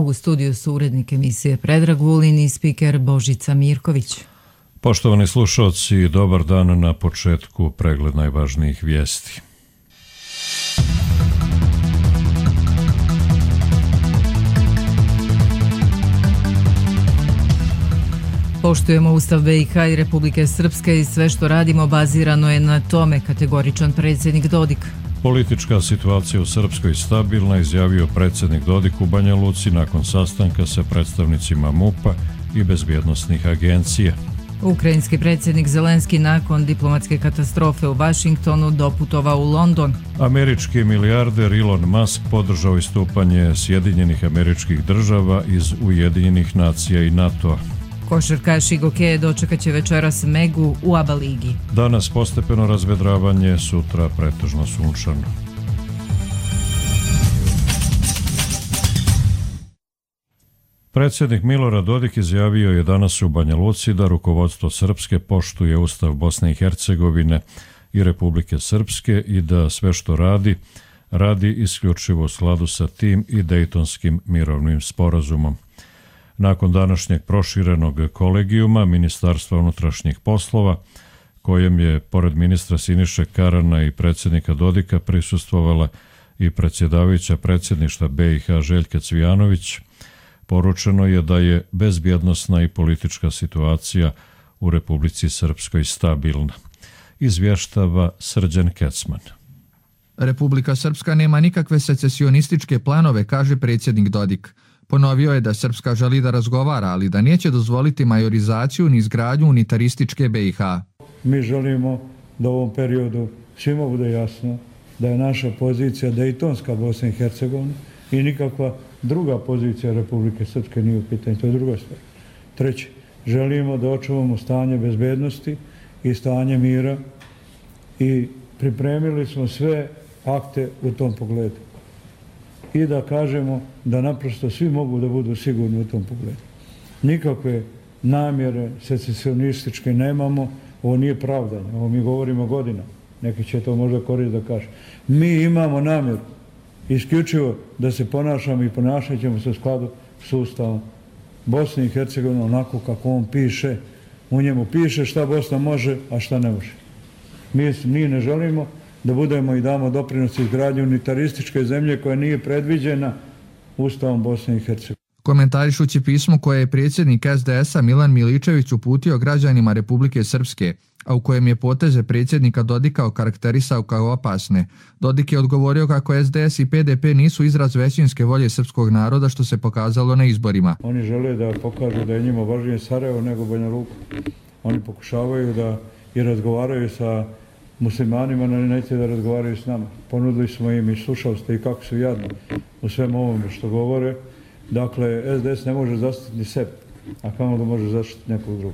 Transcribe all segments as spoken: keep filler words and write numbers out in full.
U studiju su urednik emisije Predrag Vulin i spiker Božica Mirković. Poštovani slušalci, dobar dan. Na početku pregled najvažnijih vijesti. Poštujemo Ustav B i H i Republike Srpske i sve što radimo bazirano je na tome, kategoričan predsjednik Dodik. Politička situacija u Srpskoj stabilna, izjavio predsjednik Dodik u Banja Luci nakon sastanka sa predstavnicima MUP-a i bezbjednosnih agencija. Ukrajinski predsjednik Zelenski nakon diplomatske katastrofe u Vašingtonu doputovao u London. Američki milijarder Elon Musk podržao istupanje Sjedinjenih Američkih Država iz Ujedinjenih nacija i NATO-a. Košarkaš Igo Keje dočekat će večeras Megu u ABA ligi. Danas postepeno razvedravanje, sutra pretežno sunčano. Predsjednik Milorad Dodik izjavio je danas u Banja Luci da rukovodstvo Srpske poštuje Ustav Bosne i Hercegovine i Republike Srpske i da sve što radi, radi isključivo u skladu sa tim i Dejtonskim mirovnim sporazumom. Nakon današnjeg proširenog kolegijuma Ministarstva unutrašnjih poslova, kojem je, pored ministra Siniše Karana i predsjednika Dodika, prisustvovala i predsjedavajuća predsjedništva B i H Željka Cvijanović, poručeno je da je bezbjednosna i politička situacija u Republici Srpskoj stabilna. Izvještava Srđan Kecman. Republika Srpska nema nikakve secesionističke planove, kaže predsjednik Dodik. Ponovio je da Srpska želi da razgovara, ali da neće dozvoliti majorizaciju ni izgradnju unitarističke B i H. Mi želimo da u ovom periodu svima bude jasno da je naša pozicija Dejtonska Bosna i Hercegovina i nikakva druga pozicija Republike Srpske nije u pitanju. To je druga stvar. Treće, želimo da očuvamo stanje bezbednosti i stanje mira i pripremili smo sve akte u tom pogledu. I da kažemo da naprosto svi mogu da budu sigurni u tom pogledu. Nikakve namjere secesionističke nemamo, ovo nije pravdanje, ovo mi govorimo godina, neki će to možda koristiti da kaže. Mi imamo namjeru isključivo da se ponašamo i ponašat ćemo se u skladu s Ustavom Bosne i Hercegovine onako kako on piše. U njemu piše šta Bosna može, a šta ne može. Mi, mi ne želimo da budemo i damo doprinos izgradnju unitarističke zemlje koja nije predviđena Ustavom Bosne i Hercegovine. Komentarišući pismo koje je predsjednik S D S-a Milan Miličević uputio građanima Republike Srpske, a u kojem je poteze predsjednika Dodika okarakterisao kao opasne, Dodik je odgovorio kako S D S i P D P nisu izraz većinske volje srpskog naroda, što se pokazalo na izborima. Oni žele da pokažu da je njima važnije Sarajevo nego Banja Luka. Oni pokušavaju da i razgovaraju sa muslimanima, ali neće da razgovaraju s nama. Ponudili smo im i slušali ste i kako su jadni u svemu ovome što govore. Dakle, S D S ne može zaštiti sebe, a kamo da može zaštiti nekog drugog.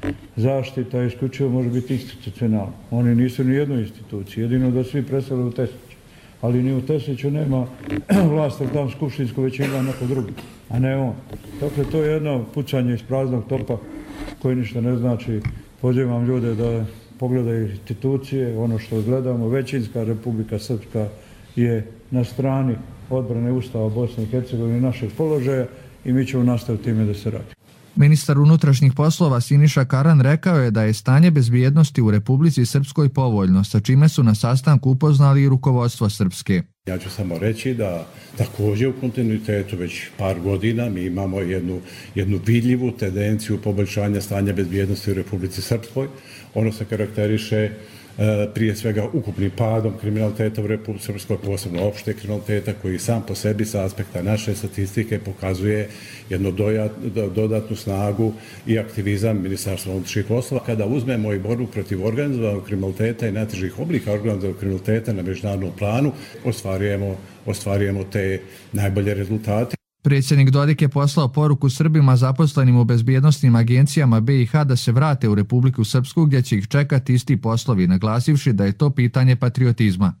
Zaštita isključivo može biti institucionalna. Oni nisu ni jednu instituciju, jedino da svi preseli u Tesliću. Ali ni u Tesliću nema vlast, ali tam skupštinsku većinu neko drugi, a ne on. Dakle, to je jedno pucanje iz praznog topa koji ništa ne znači. Pozivam ljude da pogledaju institucije, ono što gledamo, većinska Republika Srpska je na strani odbrane Ustava Bosne i Hercegovine i našeg položaja i mi ćemo nastaviti time da se radi. Ministar unutrašnjih poslova Siniša Karan rekao je da je stanje bezbjednosti u Republici Srpskoj povoljno, sa čime su na sastanku upoznali i rukovodstvo Srpske. Ja ću samo reći da također u kontinuitetu već par godina mi imamo jednu, jednu vidljivu tendenciju poboljšanja stanja bezbjednosti u Republici Srpskoj. Ono se karakteriše prije svega ukupnim padom kriminaliteta u Republici Srpskoj, posebno opšte kriminaliteta, koji sam po sebi sa aspekta naše statistike pokazuje jednu dodatnu snagu i aktivizam Ministarstva unutrašnjih poslova. Kada uzmemo i borbu protiv organizovanog kriminaliteta i najtežih oblika organizovanog kriminaliteta na međunarodnom planu, ostvarujemo, ostvarujemo te najbolje rezultate. Predsjednik Dodik je poslao poruku Srbima zaposlenim u bezbjednosnim agencijama B i H da se vrate u Republiku Srpsku gdje će ih čekati isti poslovi, naglasivši da je to pitanje patriotizma.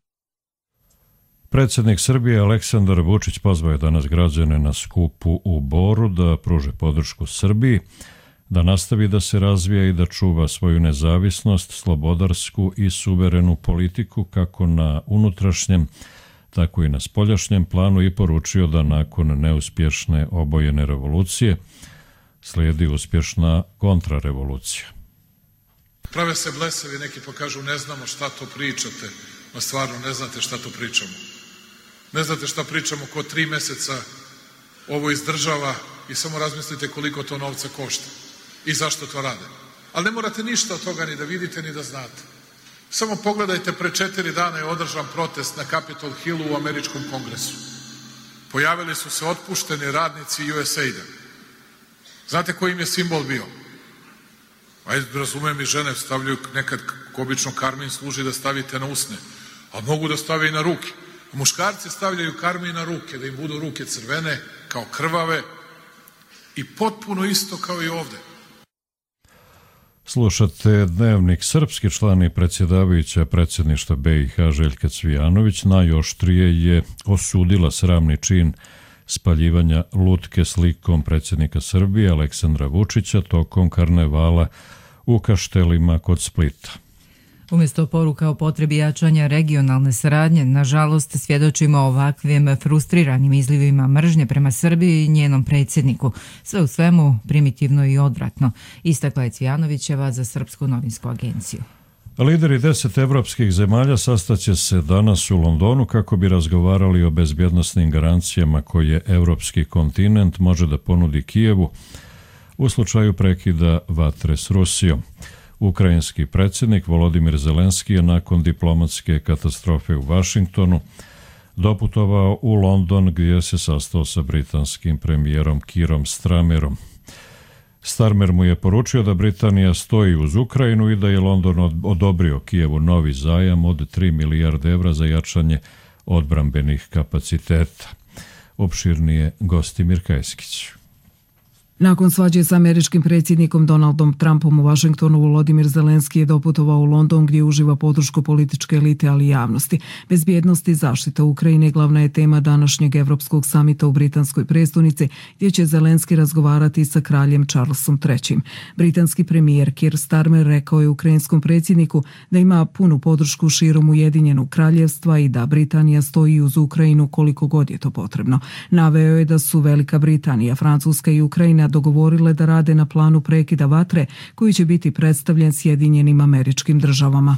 Predsjednik Srbije Aleksandar Vučić pozvao je danas građane na skupu u Boru da pruže podršku Srbiji, da nastavi da se razvija i da čuva svoju nezavisnost, slobodarsku i suverenu politiku kako na unutrašnjem, tako i na spoljašnjem planu i poručio da nakon neuspješne obojene revolucije slijedi uspješna kontrarevolucija. Prave se blesavi, neki pa kažu ne znamo šta to pričate, a stvarno ne znate šta to pričamo. Ne znate šta pričamo ko tri mjeseca ovo izdržava i samo razmislite koliko to novca košta i zašto to rade. Ali ne morate ništa od toga ni da vidite ni da znate. Samo pogledajte, pre četiri dana je održan protest na Capitol Hillu u američkom kongresu. Pojavili su se otpušteni radnici U S A I-da. Znate koji im je simbol bio? Ajde, razumijem i žene stavljaju nekad, obično karmin služi da stavite na usne, ali mogu da stave i na ruke. A muškarci stavljaju karmin na ruke, da im budu ruke crvene, kao krvave i potpuno isto kao i ovde. Slušate Dnevnik srpski. Član i predsjedavajuća predsjedništva B i H Željka Cvijanović najoštrije je osudila sramni čin spaljivanja lutke slikom predsjednika Srbije Aleksandra Vučića tokom karnevala u Kaštelima kod Splita. Umjesto poruka o potrebi jačanja regionalne saradnje, nažalost svjedočimo ovakvim frustriranim izlivima mržnje prema Srbiji i njenom predsjedniku. Sve u svemu primitivno i odvratno, istakla je Cvijanovićeva za Srpsku novinsku agenciju. Lideri deset evropskih zemalja sastaće se danas u Londonu kako bi razgovarali o bezbjednosnim garancijama koje evropski kontinent može da ponudi Kijevu u slučaju prekida vatre s Rusijom. Ukrajinski predsjednik Volodimir Zelenski je nakon diplomatske katastrofe u Vašingtonu doputovao u London gdje se sastao sa britanskim premijerom Keerom Starmerom. Starmer mu je poručio da Britanija stoji uz Ukrajinu i da je London odobrio Kijevu novi zajam od tri milijarde evra za jačanje odbrambenih kapaciteta. Opširnije Gostimir Kajskić. Nakon svađe s američkim predsjednikom Donaldom Trumpom u Vašingtonu, Volodimir Zelenski je doputovao u London gdje uživa podršku političke elite, ali i javnosti. Bezbjednost i zaštita Ukrajine glavna je tema današnjeg Evropskog samita u britanskoj prestonici, gdje će Zelenski razgovarati sa kraljem Charlesom trećim. Britanski premijer Keir Starmer rekao je ukrajinskom predsjedniku da ima punu podršku širom Ujedinjenog kraljevstva i da Britanija stoji uz Ukrajinu koliko god je to potrebno. Naveo je da su Velika Britanija, Francuska i Ukrajina dogovorile da rade na planu prekida vatre koji će biti predstavljen Sjedinjenim Američkim Državama.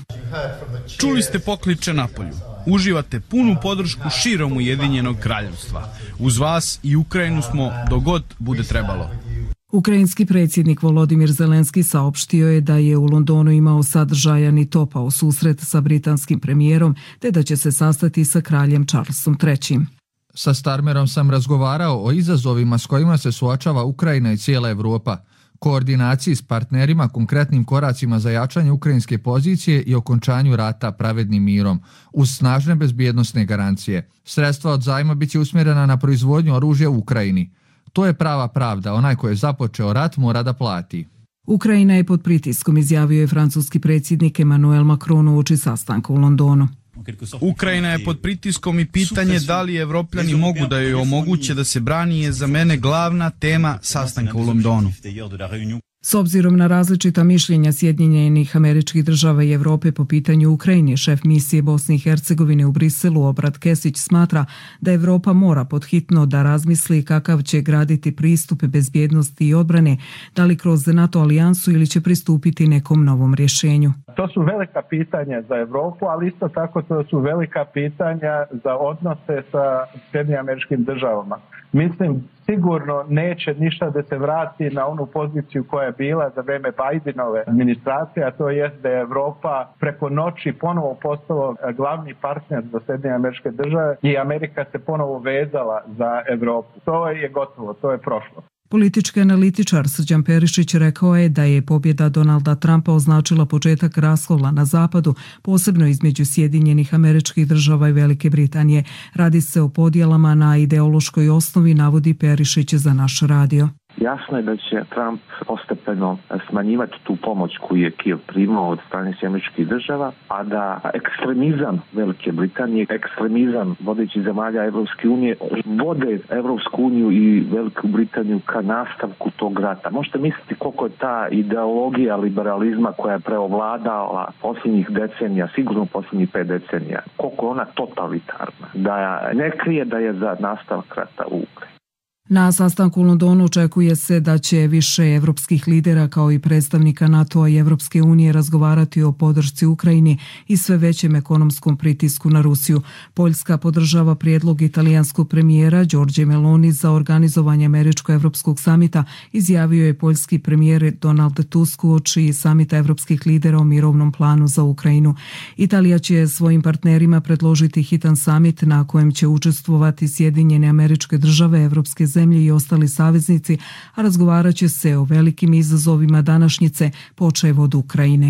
Čuli ste pokliče napolju. Uživate punu podršku širom Ujedinjenog kraljevstva. Uz vas i Ukrajinu smo dogod bude trebalo. Ukrajinski predsjednik Volodimir Zelenski saopštio je da je u Londonu imao sadržajan i topao susret sa britanskim premijerom, te da će se sastati sa kraljem Charlesom trećim. Sa Starmerom sam razgovarao o izazovima s kojima se suočava Ukrajina i cijela Evropa, koordinaciji s partnerima, konkretnim koracima za jačanje ukrajinske pozicije i okončanju rata pravednim mirom, uz snažne bezbjednosne garancije. Sredstva od zajma bit će usmjerena na proizvodnju oružja u Ukrajini. To je prava pravda, onaj ko je započeo rat mora da plati. Ukrajina je pod pritiskom, izjavio je francuski predsjednik Emmanuel Macron uoči sastanka u Londonu. Ukrajina je pod pritiskom i pitanje da li Evropljani mogu da joj omoguće da se brani je za mene glavna tema sastanka u Londonu. S obzirom na različita mišljenja Sjedinjenih Američkih Država i Evrope po pitanju Ukrajine, šef misije Bosne i Hercegovine u Briselu Obrad Kesić smatra da Evropa mora podhitno da razmisli kakav će graditi pristupe bezbjednosti i odbrane, da li kroz NATO alijansu ili će pristupiti nekom novom rješenju. To su velika pitanja za Evropu, ali isto tako to su velika pitanja za odnose sa Sjedinjenim Američkim Državama. Mislim, sigurno neće ništa da se vrati na onu poziciju koja je bila za vreme Bidenove administracije, a to je da je Evropa preko noći ponovo postala glavni partner za Sjedinjene Američke Države i Amerika se ponovo vezala za Evropu. To je gotovo, to je prošlo. Politički analitičar Srđan Perišić rekao je da je pobjeda Donalda Trumpa označila početak raskola na zapadu, posebno između Sjedinjenih Američkih Država i Velike Britanije. Radi se o podjelama na ideološkoj osnovi, navodi Perišić za naš radio. Jasno je da će Trump postepeno smanjivati tu pomoć koju je Kijev primao od strane američkih država, a da ekstremizam Velike Britanije, ekstremizam vodećih zemalja Evropske unije vode Evropsku uniju i Veliku Britaniju ka nastavku tog rata. Možete misliti koliko je ta ideologija liberalizma koja je preovladala posljednjih decenija, sigurno posljednjih pet decenija, koliko je ona totalitarna, da ne krije da je za nastavak rata u Ukrajini. Na sastanku u Londonu očekuje se da će više evropskih lidera kao i predstavnika NATO-a i Evropske unije razgovarati o podršci Ukrajini i sve većem ekonomskom pritisku na Rusiju. Poljska podržava prijedlog italijanskog premijera Giorgia Meloni za organizovanje američko-evropskog samita, izjavio je poljski premijer Donald Tusk uoči samita evropskih lidera o mirovnom planu za Ukrajinu. Italija će svojim partnerima predložiti hitan samit na kojem će učestvovati Sjedinjene Američke Države, Evropske zemlje i ostali saveznici, a razgovarat će se o velikim izazovima današnjice, počev od Ukrajine.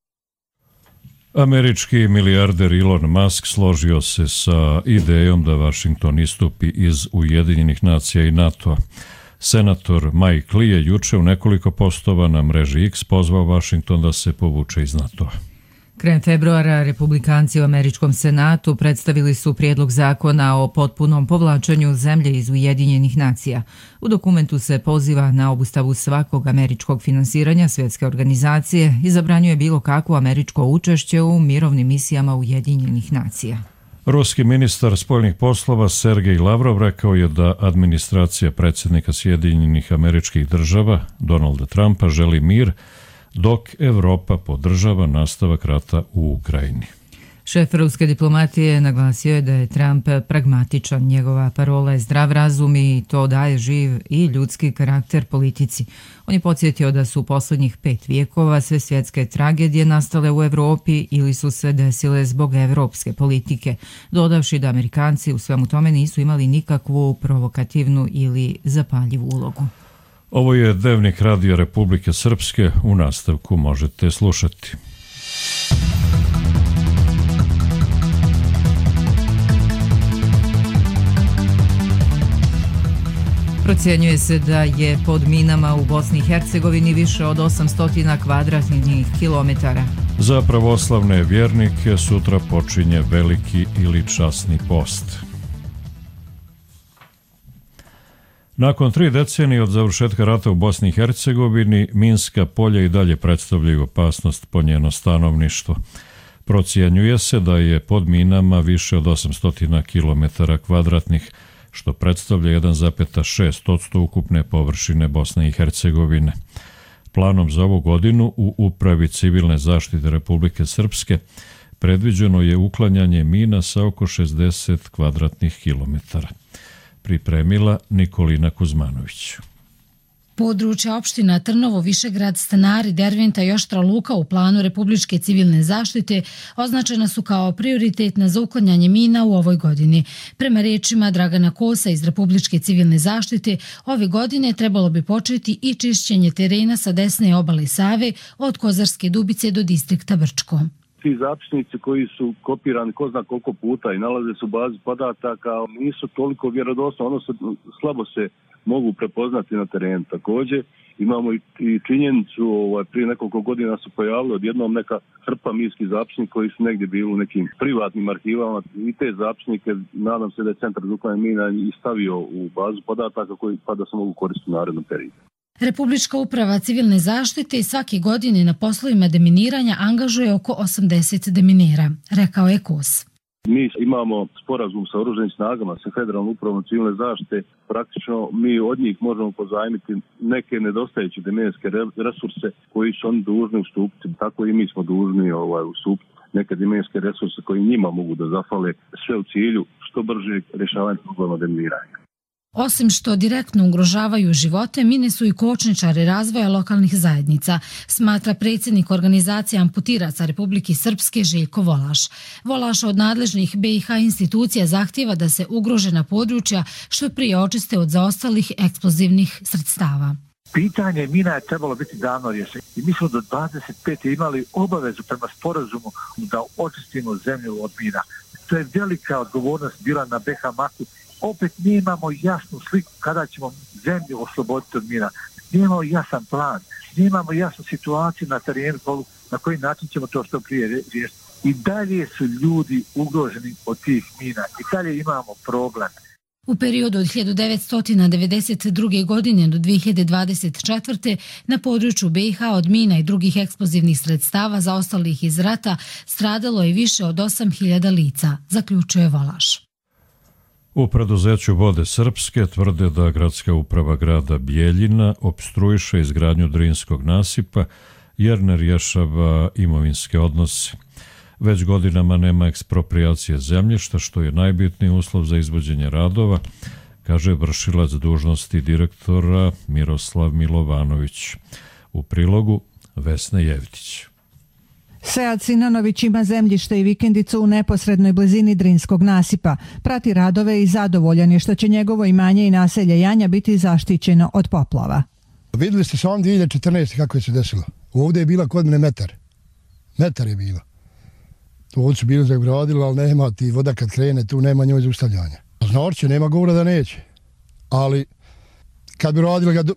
Američki milijarder Elon Musk složio se sa idejom da Vašington istupi iz Ujedinjenih nacija i NATO-a. Senator Mike Lee je juče u nekoliko postova na mreži X pozvao Vašington da se povuče iz NATO-a. Krajem februara republikanci u američkom senatu predstavili su prijedlog zakona o potpunom povlačenju zemlje iz Ujedinjenih nacija. U dokumentu se poziva na obustavu svakog američkog finansiranja svjetske organizacije i zabranjuje bilo kakvo američko učešće u mirovnim misijama Ujedinjenih nacija. Ruski ministar spoljnih poslova Sergej Lavrov rekao je da administracija predsjednika Sjedinjenih Američkih Država Donalda Trumpa želi mir, dok Evropa podržava nastavak rata u Ukrajini. Šef ruske diplomatije naglasio je da je Trump pragmatičan. Njegova parola je zdrav razum i to daje živ i ljudski karakter politici. On je podsjetio da su u posljednjih pet vijekova sve svjetske tragedije nastale u Evropi ili su se desile zbog evropske politike, dodavši da Amerikanci u svemu tome nisu imali nikakvu provokativnu ili zapaljivu ulogu. Ovo je Dnevnik Radija Republike Srpske, u nastavku možete slušati. Procjenjuje se da je pod minama u Bosni i Hercegovini više od osamsto kvadratnih kilometara. Za pravoslavne vjernike sutra počinje veliki ili časni post. Nakon tri decenije od završetka rata u Bosni i Hercegovini, minska polja i dalje predstavljaju opasnost po njeno stanovništvo. Procjenjuje se da je pod minama više od osamsto kilometara kvadratnih, što predstavlja jedan zarez šest posto ukupne površine Bosne i Hercegovine. Planom za ovu godinu u Upravi civilne zaštite Republike Srpske predviđeno je uklanjanje mina sa oko šezdeset kvadratnih kilometara. Pripremila Nikolina Kuzmanović. Područja opština Trnovo, Višegrad, Stanari, Derventa i Oštra Luka u planu Republičke civilne zaštite označena su kao prioritetna za uklanjanje mina u ovoj godini. Prema rečima Dragana Kosa iz Republičke civilne zaštite, ove godine trebalo bi početi i čišćenje terena sa desne obale Save od Kozarske Dubice do distrikta Brčko. Ti zapisnici koji su kopirani ko zna koliko puta i nalaze se u bazi podataka nisu toliko vjerodostojni, odnosno slabo se mogu prepoznati na terenu. Također imamo i činjenicu, ovaj, prije nekoliko godina su pojavili odjednom neka hrpa minskih zapisnika koji su negdje bili u nekim privatnim arhivama i te zapisnike nadam se da je Centar za uklanjanje mina i stavio u bazu podataka koji pa da se mogu koristiti u narednom periodu. Republička uprava civilne zaštite svake godine na poslovima deminiranja angažuje oko osamdeset deminera, rekao je Kos. Mi imamo sporazum sa oružanim snagama, sa Federalnom upravom civilne zaštite. Praktično mi od njih možemo pozajmiti neke nedostajeće deminske resurse koji su oni dužni ustupiti. Tako i mi smo dužni ovaj, ustupiti neke deminske resurse koji njima mogu da zafale, sve u cilju što brže rješavanja problema deminiranja. Osim što direktno ugrožavaju živote, mine su i kočničari razvoja lokalnih zajednica, smatra predsjednik organizacije amputiraca Republike Srpske Željko Volaš. Volaš od nadležnih B i H institucija zahtijeva da se ugrožena područja što prije očiste od zaostalih eksplozivnih sredstava. Pitanje mina je trebalo biti davno rješenje i mi smo do dvadeset pete imali obavezu prema sporazumu da očistimo zemlju od mina. To je velika odgovornost bila na B H M A K-u opet nemamo jasnu sliku kada ćemo zemlju osloboditi od mina. Nemamo jasan plan, nemamo jasnu situaciju na terenu na koji način ćemo to što prije riješiti. I dalje su ljudi ugroženi od tih mina. I dalje imamo problem. U periodu od hiljadu devetsto devedeset druge. godine do dve hiljade dvadeset četvrte. na području B i H od mina i drugih eksplozivnih sredstava zaostalih iz rata stradalo je više od osam hiljada lica, zaključuje Valaš. U preduzeću Vode Srpske tvrde da gradska uprava grada Bijeljina opstruiše izgradnju Drinskog nasipa jer ne rješava imovinske odnose. Već godinama nema eksproprijacije zemljišta, što je najbitniji uslov za izvođenje radova, kaže vršilac dužnosti direktora Miroslav Milovanović. U prilogu Vesna Jevtić. Sead Sinanović ima zemljište i vikendicu u neposrednoj blizini Drinskog nasipa. Prati radove i zadovoljan je što će njegovo imanje i naselje Janja biti zaštićeno od poplava. Vidjeli ste sam dvije hiljade četrnaeste. kako je se desilo. Ovdje je bila kod mene metar. Metar je bila. To su bili zagradili, ali nema ti voda kad krene, tu nema njoj zaustavljanja. Znači, nema govora da neće. Ali kad bi radili ga do,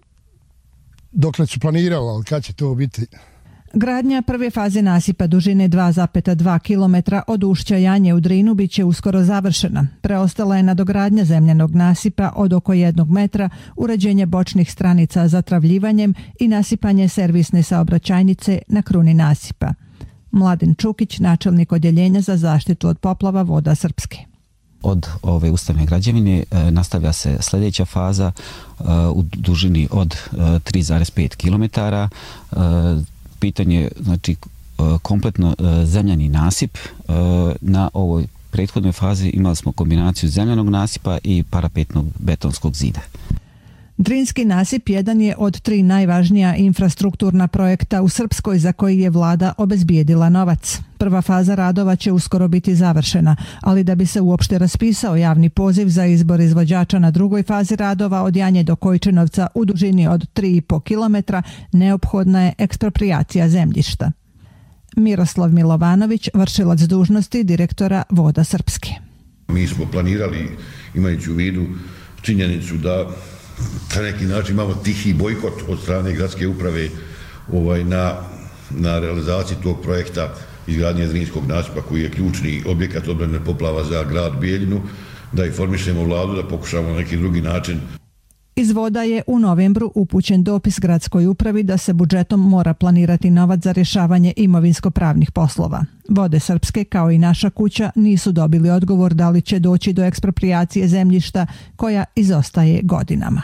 dokle su planirali, ali kad će to biti? Gradnja prve faze nasipa dužine dva zarez dva kilometra od ušća Janje u Drinu biće uskoro završena. Preostala je nadogradnja zemljanog nasipa od oko jednog metra, uređenje bočnih stranica zatravljivanjem i nasipanje servisne saobraćajnice na kruni nasipa. Mladen Čukić, načelnik odjeljenja za zaštitu od poplava Voda Srpske. Od ove ustavne građevine e, nastavlja se sljedeća faza e, u dužini od e, tri zarez pet kilometara. E, pitanje, znači, e, kompletno e, zemljani nasip. E, na ovoj prethodnoj fazi imali smo kombinaciju zemljanog nasipa i parapetnog betonskog zida. Drinski nasip jedan je od tri najvažnija infrastrukturna projekta u Srpskoj za koji je vlada obezbijedila novac. Prva faza radova će uskoro biti završena, ali da bi se uopšte raspisao javni poziv za izbor izvođača na drugoj fazi radova od Janje do Kojčenovca u dužini od tri i po kilometra, neophodna je eksproprijacija zemljišta. Miroslav Milovanović, vršilac dužnosti direktora Voda Srpske. Mi smo planirali, imajući u vidu činjenicu da na neki način imamo tihi bojkot od strane gradske uprave ovaj, na, na realizaciji tog projekta izgradnje Drinskog nasipa koji je ključni objekat odbrane poplava za grad Bijeljinu, da informišemo vladu, da pokušamo na neki drugi način. Iz Voda je u novembru upućen dopis gradskoj upravi da se budžetom mora planirati novac za rješavanje imovinsko-pravnih poslova. Vode Srpske, kao i Naša kuća, nisu dobili odgovor da li će doći do eksproprijacije zemljišta koja izostaje godinama.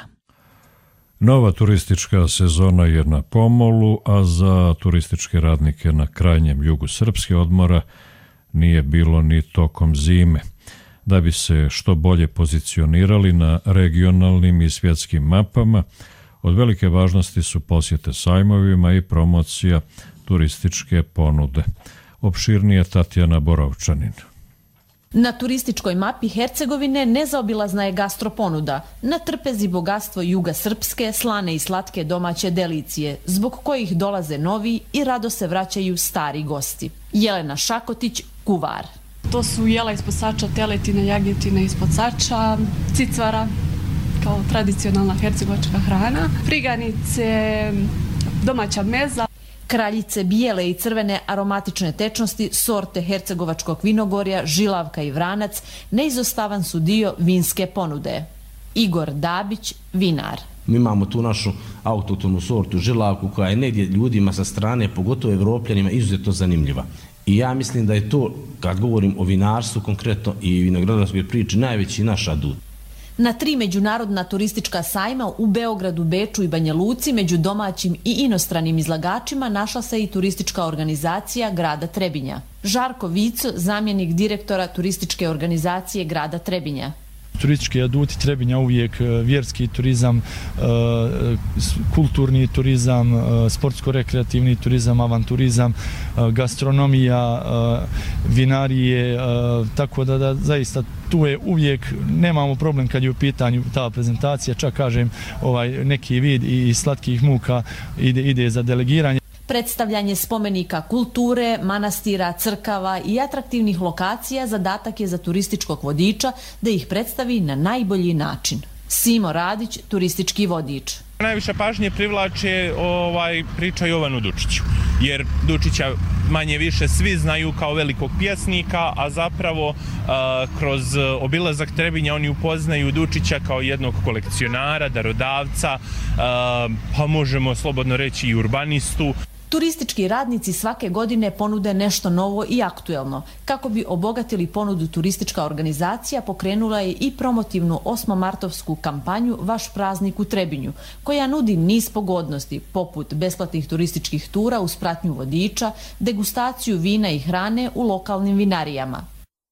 Nova turistička sezona je na pomolu, a za turističke radnike na krajnjem jugu Srpske odmora nije bilo ni tokom zime. Da bi se što bolje pozicionirali na regionalnim i svjetskim mapama, od velike važnosti su posjete sajmovima i promocija turističke ponude. Opširnije Tatjana Borovčanin. Na turističkoj mapi Hercegovine nezaobilazna je gastroponuda, na trpezi bogatstvo juga Srpske, slane i slatke domaće delicije, zbog kojih dolaze novi i rado se vraćaju stari gosti. Jelena Šakotić, kuvar. To su jela ispod sača, teletina, jagnjetina ispod sača, cicvara, kao tradicionalna hercegovačka hrana, friganice, domaća meza. Kraljice bijele i crvene aromatične tečnosti, sorte hercegovačkog vinogorja, žilavka i vranac, neizostavan su dio vinske ponude. Igor Dabić, vinar. Mi imamo tu našu autotonu sortu žilavku koja je negdje ljudima sa strane, pogotovo evropljanima, izuzetno zanimljiva. I ja mislim da je to, kad govorim o vinarstvu konkretno i vinogradarskoj priči, najveći naš adut. Na tri međunarodna turistička sajma u Beogradu, Beču i Banja Luci među domaćim i inostranim izlagačima našla se i turistička organizacija grada Trebinja. Žarko Vico, zamjenik direktora turističke organizacije grada Trebinja. Turistički aduti Trebinja uvijek vjerski turizam, kulturni turizam, sportsko-rekreativni turizam, avanturizam, gastronomija, vinarije, tako da, da zaista tu je uvijek, nemamo problem kad je u pitanju ta prezentacija, čak kažem ovaj neki vid i slatkih muka ide, ide za delegiranje. Predstavljanje spomenika kulture, manastira, crkava i atraktivnih lokacija zadatak je za turističkog vodiča da ih predstavi na najbolji način. Simo Radić, turistički vodič. Najviše pažnje privlače ovaj, priča Jovanu Dučiću, jer Dučića manje više svi znaju kao velikog pjesnika, a zapravo a, kroz obilazak Trebinja oni upoznaju Dučića kao jednog kolekcionara, darodavca, a, pa možemo slobodno reći i urbanistu. Turistički radnici svake godine ponude nešto novo i aktuelno. Kako bi obogatili ponudu, turistička organizacija pokrenula je i promotivnu osmomartovsku kampanju Vaš praznik u Trebinju, koja nudi niz pogodnosti, poput besplatnih turističkih tura uz pratnju vodiča, degustaciju vina i hrane u lokalnim vinarijama.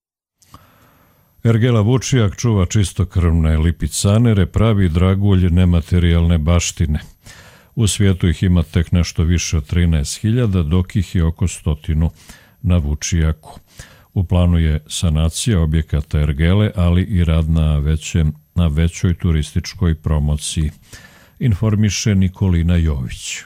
Ergela Vučijak čuva čistokrvne lipicanere, pravi dragulj nematerijalne baštine. U svijetu ih ima tek nešto više od trinaest hiljada, dok ih je oko stotinu na Vučijaku. U planu je sanacija objekata ergele, ali i rad na, veće, na većoj turističkoj promociji, informiše Nikolina Jović.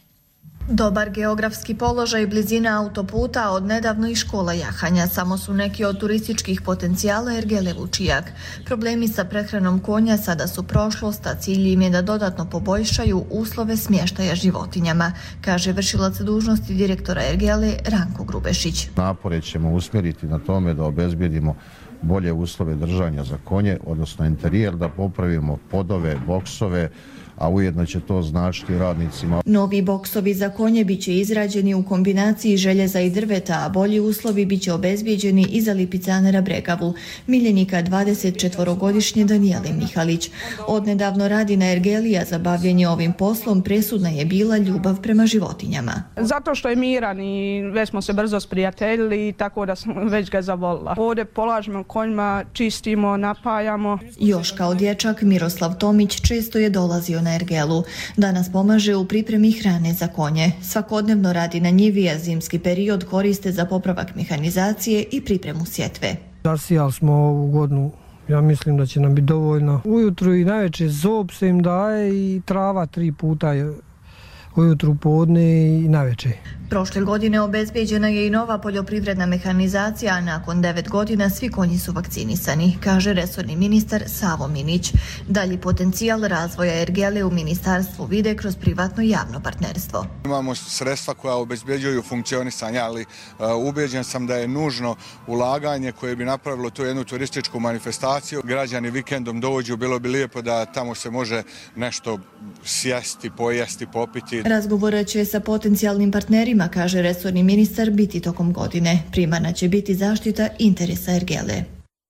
Dobar geografski položaj, blizina autoputa, od nedavno i škola jahanja samo su neki od turističkih potencijala ergele Vučijak. Problemi sa prehranom konja sada su prošlost, a cilj im je da dodatno poboljšaju uslove smještaja životinjama, kaže vršilac dužnosti direktora ergele Ranko Grubešić. Napore ćemo usmjeriti na tome da obezbijedimo bolje uslove držanja za konje, odnosno interijer, da popravimo podove, boksove, a ujedno će to značiti radnicima. Novi boksovi za konje biće izrađeni u kombinaciji željeza i drveta, a bolji uslovi biće obezbijeđeni i za lipicanera Bregavu, miljenika dvadesetčetvorogodišnje Danijele Mihalić. Odnedavno radi na ergeli, a za bavljenje ovim poslom presudna je bila ljubav prema životinjama. Zato što je miran i već smo se brzo sprijateljili, tako da sam već ga zavolila. Ovdje polažemo konjima, čistimo, napajamo. Još kao dječak Miroslav Tomić često je dolazio na ergelu. Danas pomaže u pripremi hrane za konje. Svakodnevno radi na njivi, a zimski period koriste za popravak mehanizacije i pripremu sjetve. Zasijali smo ovu godinu, ja mislim da će nam biti dovoljno. Ujutru i najveće zob se im daje i trava tri puta ujutru, podne i navečer. Prošle godine obezbijeđena je i nova poljoprivredna mehanizacija, a nakon devet godina svi konji su vakcinisani, kaže resorni ministar Savo Minić. Dalji potencijal razvoja ergele u ministarstvu vide kroz privatno javno partnerstvo. Imamo sredstva koja obezbeđuju funkcionisanje, ali uh, ubeđen sam da je nužno ulaganje koje bi napravilo tu jednu turističku manifestaciju. Građani vikendom dođu, bilo bi lijepo da tamo se može nešto sjesti, pojesti, popiti. Razgovore će sa potencijalnim partnerima, kaže resorni ministar, biti tokom godine. Primarna će biti zaštita interesa ergele.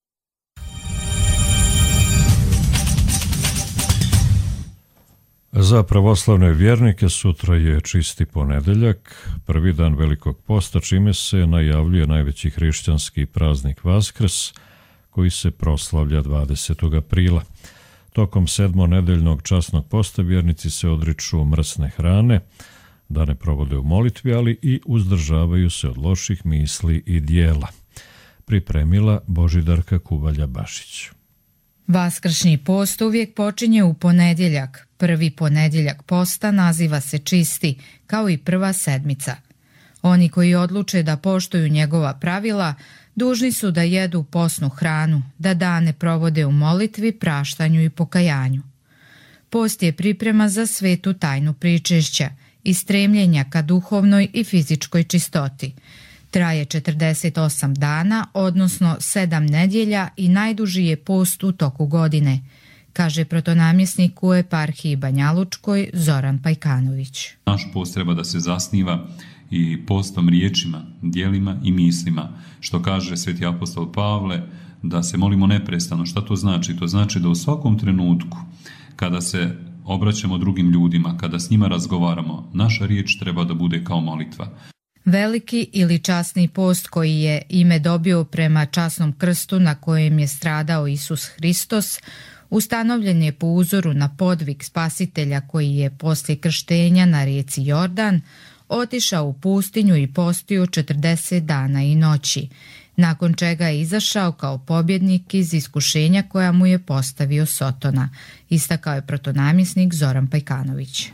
Za pravoslavne vjernike sutra je čisti ponedeljak, prvi dan Velikog posta, čime se najavljuje najveći hrišćanski praznik Vaskrs, koji se proslavlja dvadesetog aprila. Tokom sedmonedeljnog časnog posta vjernici se odriču mrsne hrane, da ne provode u molitvi, ali i uzdržavaju se od loših misli i dijela. Pripremila Božidarka Kubalja-Bašić. Vaskršnji post uvijek počinje u ponedjeljak. Prvi ponedjeljak posta naziva se čisti, kao i prva sedmica. Oni koji odluče da poštuju njegova pravila, dužni su da jedu posnu hranu, da dane provode u molitvi, praštanju i pokajanju. Post je priprema za svetu tajnu pričešća i stremljenja ka duhovnoj i fizičkoj čistoti. Traje četrdeset osam dana, odnosno sedam nedjelja i najduži je post u toku godine, kaže protonamjesnik u eparhiji Banjalučkoj Zoran Pajkanović. Naš post treba da se zasniva i postom riječima, djelima i mislima, što kaže sveti apostol Pavle, da se molimo neprestano. Šta to znači? To znači da u svakom trenutku kada se obraćamo drugim ljudima, kada s njima razgovaramo, naša riječ treba da bude kao molitva. Veliki ili časni post, koji je ime dobio prema časnom krstu na kojem je stradao Isus Hristos, ustanovljen je po uzoru na podvig Spasitelja koji je poslije krštenja na rijeci Jordan otišao u pustinju i postio četrdeset dana i noći, nakon čega je izašao kao pobjednik iz iskušenja koja mu je postavio Sotona, istakao je protonamjesnik Zoran Pajkanović.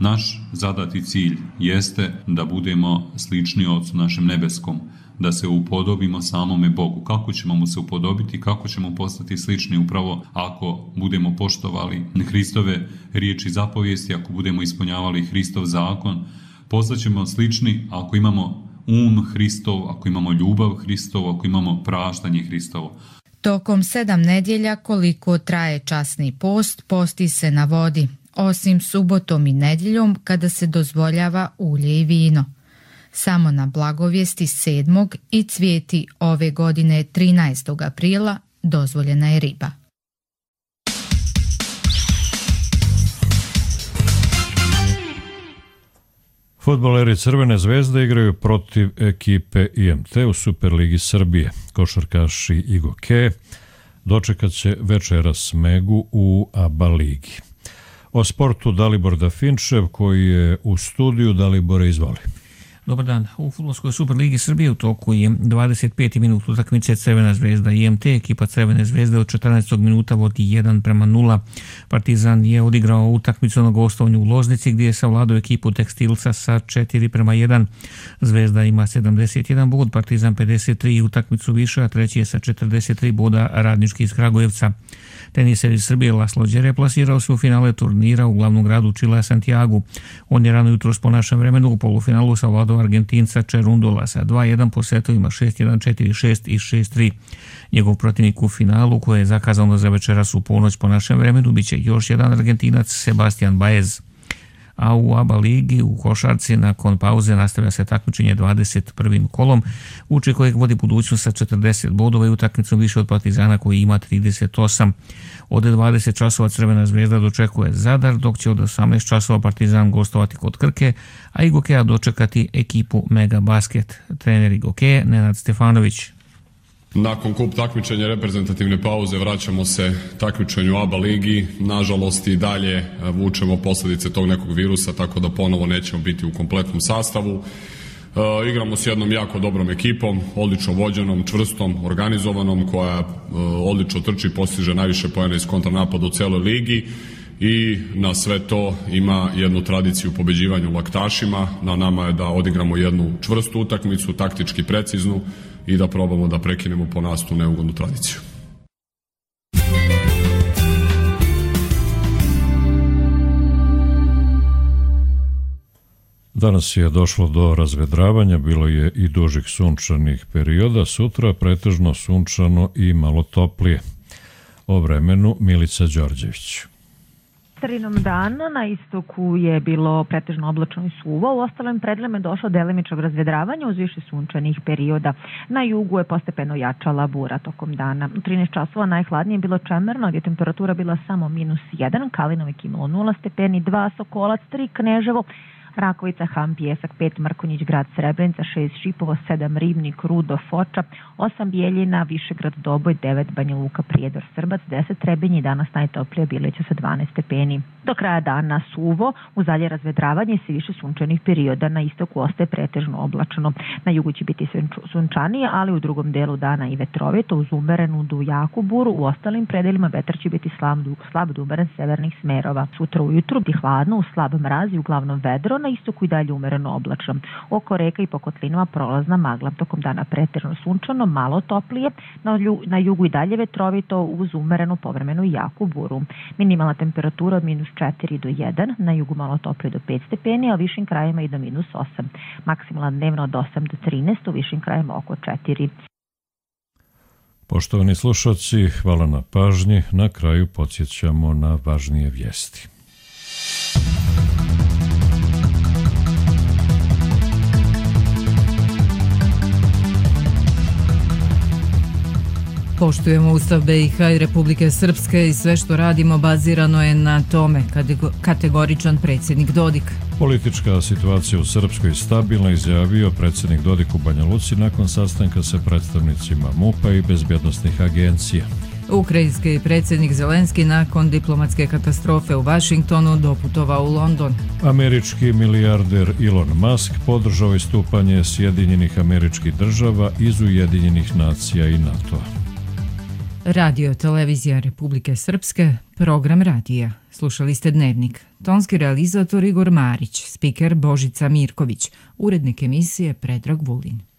Naš zadati cilj jeste da budemo slični Ocu našem nebeskom, da se upodobimo samome Bogu. Kako ćemo mu se upodobiti, kako ćemo postati slični upravo ako budemo poštovali Hristove riječi i zapovijesti, ako budemo ispunjavali Hristov zakon. Postaćemo slični ako imamo um Hristov, ako imamo ljubav Hristov, ako imamo praštanje Hristovo. Tokom sedam nedjelja koliko traje časni post, posti se na vodi, osim subotom i nedjeljom kada se dozvoljava ulje i vino. Samo na blagovijesti sedmog i cvijeti ove godine trinaestog aprila dozvoljena je riba. Fudbaleri Crvene zvezde igraju protiv ekipe I M T u Superligi Srbije. Košarkaši Igoke dočekat će večeras Megu u A B A ligi. O sportu Dalibor Dafinčev koji je u studiju. Dalibore, izvoli. Dobar dan. U Fudbalskoj Superligi Srbije u toku je dvadeset peti minut utakmice Crvena zvezda I M T. Ekipa Crvene zvezde od četrnaestog minuta vodi jedan prema nula. Partizan je odigrao utakmicu na gostovanju u Loznici gdje je savladao ekipu Tekstilca sa četiri prema jedan. Zvezda ima sedamdeset jedan bod, Partizan pedeset tri i utakmicu više, a treći je sa četrdeset tri boda Radnički iz Kragujevca. Teniseri Srbije Laslo Đere plasirao se u finale turnira u glavnom gradu Čilea Santiagu. On je rano jutros po našem vremenu u polufinalu savladao Argentinca Čerundola sa dva jedan po setovima šest jedan, četiri šest i šest tri. Njegov protivnik u finalu, koje je zakazano za večeras u ponoć po našem vremenu, biće još jedan Argentinac Sebastian Baez. A u A B A ligi u košarci nakon pauze nastavlja se takmičenje dvadeset prvim kolom, uče kojeg vodi budućnost sa četrdeset bodova i utakmicom više od Partizana koji ima trideset osam. Od dvadeset časova Crvena zvezda dočekuje Zadar, dok će od osamnaest časova Partizan gostovati kod Krke, a Igokea dočekati ekipu Mega Basket. Trener Igokea Nenad Stefanović. Nakon kup takmičenja reprezentativne pauze vraćamo se takmičenju A B A ligi. Nažalost i dalje vučemo posljedice tog nekog virusa, tako da ponovo nećemo biti u kompletnom sastavu. E, igramo s jednom jako dobrom ekipom, odlično vođenom, čvrstom, organizovanom, koja e, odlično trči i postiže najviše poena iz kontranapada u celoj ligi. I na sve to ima jednu tradiciju u pobeđivanju laktašima. Na nama je da odigramo jednu čvrstu utakmicu, taktički preciznu, i da probamo da prekinemo po nas tu neugodnu tradiciju. Danas je došlo do razvedravanja, bilo je i dužih sunčanih perioda, sutra pretežno sunčano i malo toplije. O vremenu Milica Đorđević. Sredinom dana na istoku je bilo pretežno oblačno i suvo, u ostalim predelima je došlo delimičnog razvedravanja uz više sunčanih perioda. Na jugu je postepeno jačala bura tokom dana. U trinaest časova najhladnije je bilo čemerno, gdje je temperatura bila samo minus jedan, Kalinovik imalo nula stepeni, dva, Sokolac, tri, Kneževo, Rakovica, Han, Pijesak, pet, Mrkonjić, grad Srebrenica, šest, Šipovo, sedam, Ribnik, Rudo, Foča, osam, Bijeljina, Višegrad, Doboj, devet, Banja Luka, Prijedor, Srbac, deset, Trebinje, danas najtoplije Biliće sa dvanaest stepeni. Do kraja dana suvo, uz dalje razvedravanje se više sunčanih perioda, na istoku ostaje pretežno oblačno. Na jugu će biti sunčanije, ali u drugom delu dana i vetrovito, uz umerenu do jaku buru, u ostalim predelima vetar će biti slab, slab umeren severnih smerova. Sutra ujutru biti hladno, uz slab mraz i uglavnom vedro, na istoku i dalje umereno oblačno. Oko reka i po kotlinama prolazna magla, tokom dana pretežno sunčano, malo toplije, na, na jugu i dalje vetrovito uz umerenu povremenu jaku buru. Minimalna temperatura od minus četiri do jedan, na jugu malo toplije do pet stepeni, a u višim krajima i do minus osam. Maksimalna dnevno od osam do trinaest, u višim krajima oko četiri. Poštovani slušalci, hvala na pažnji. Na kraju podsjećamo na važnije vijesti. Poštujemo Ustav B i H i Republike Srpske i sve što radimo bazirano je na tome, kategoričan predsjednik Dodik. Politička situacija u Srpskoj stabilna, izjavio predsjednik Dodik u Banja Luci nakon sastanka sa predstavnicima MUP-a i bezbjednostnih agencija. Ukrajinski predsjednik Zelenski nakon diplomatske katastrofe u Vašingtonu doputovao u London. Američki milijarder Elon Musk podržao istupanje Sjedinjenih Američkih Država iz Ujedinjenih nacija i NATO-a. Radio Televizija Republike Srpske, program radija. Slušali ste Dnevnik. Tonski realizator Igor Marić, spiker Božica Mirković, urednik emisije Predrag Vulin.